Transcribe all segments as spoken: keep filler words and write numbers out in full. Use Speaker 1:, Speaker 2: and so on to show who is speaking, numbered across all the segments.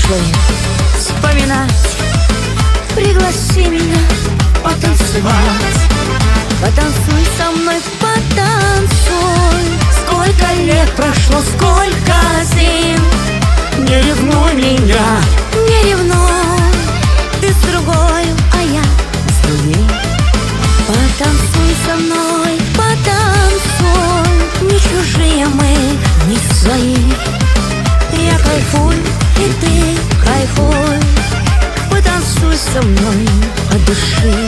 Speaker 1: прошлое вспоминать. Пригласи меня потанцевать. Потанцуй со мной, потанцуй. Сколько лет прошло, сколько зим.
Speaker 2: Не ревнуй меня,
Speaker 1: Не ревнуй, ты с другой, а я с другим. Потанцуй со мной, потанцуй. Не чужие мы, не свои. Я кайфую, и ты кайфуй. Потанцуй со мной от души.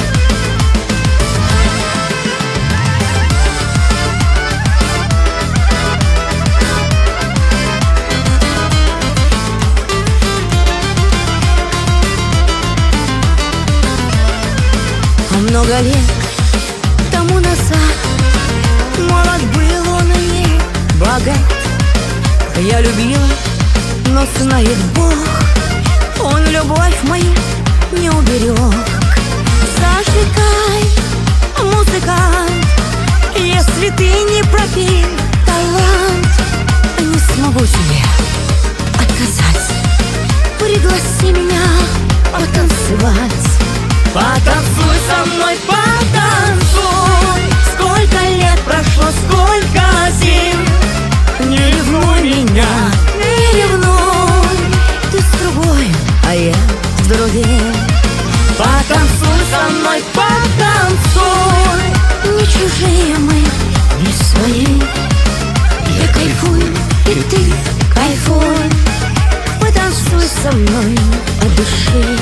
Speaker 1: Много лет тому назад молод был он и богат. Я любила, но знает Бог, он любовь мою не уберег. Зажигай, музыкант, если ты не пропил талант, не смогу тебе отказать. Пригласи меня потанцевать.
Speaker 2: потанцуй со мной, потанцуй.
Speaker 1: Сколько лет прошло, сколько зим.
Speaker 2: Не ревнуй меня,
Speaker 1: Не ревнуй, ты с другой, а я с другим.
Speaker 2: потанцуй со мной, потанцуй.
Speaker 1: Не чужие мы, не свои. Я кайфую, и ты кайфуй. Потанцуй со мной от души.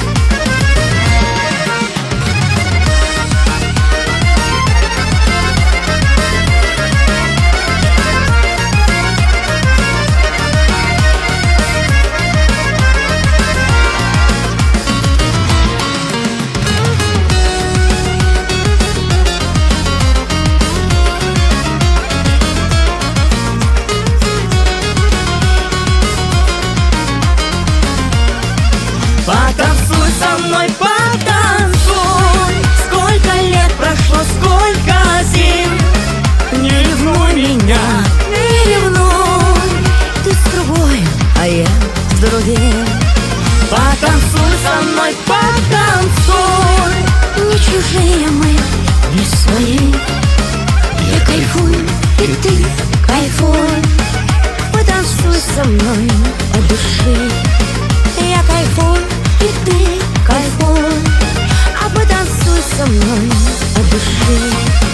Speaker 2: Потанцуй со мной, потанцуй.
Speaker 1: Сколько лет прошло, сколько зим.
Speaker 2: Не ревнуй меня,
Speaker 1: Не ревнуй, ты с другой, а я с другим.
Speaker 2: потанцуй со мной, потанцуй.
Speaker 1: Не чужие мы, не свои. Я кайфую, и ты кайфуй. Потанцуй со мной от души. Я кайфую, и ты кайфуй. А потанцуй со мной от души.